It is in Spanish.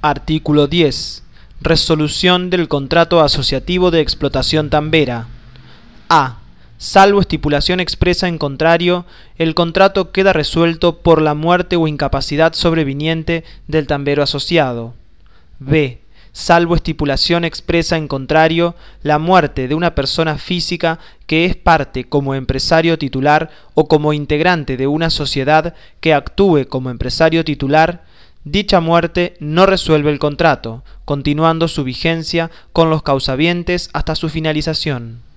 Artículo 10. Resolución del contrato asociativo de explotación tambera. A. Salvo estipulación expresa en contrario, el contrato queda resuelto por la muerte o incapacidad sobreviniente del tambero asociado. B. Salvo estipulación expresa en contrario, la muerte de una persona física que es parte como empresario titular o como integrante de una sociedad que actúe como empresario titular, dicha muerte no resuelve el contrato, continuando su vigencia con los causavientes hasta su finalización.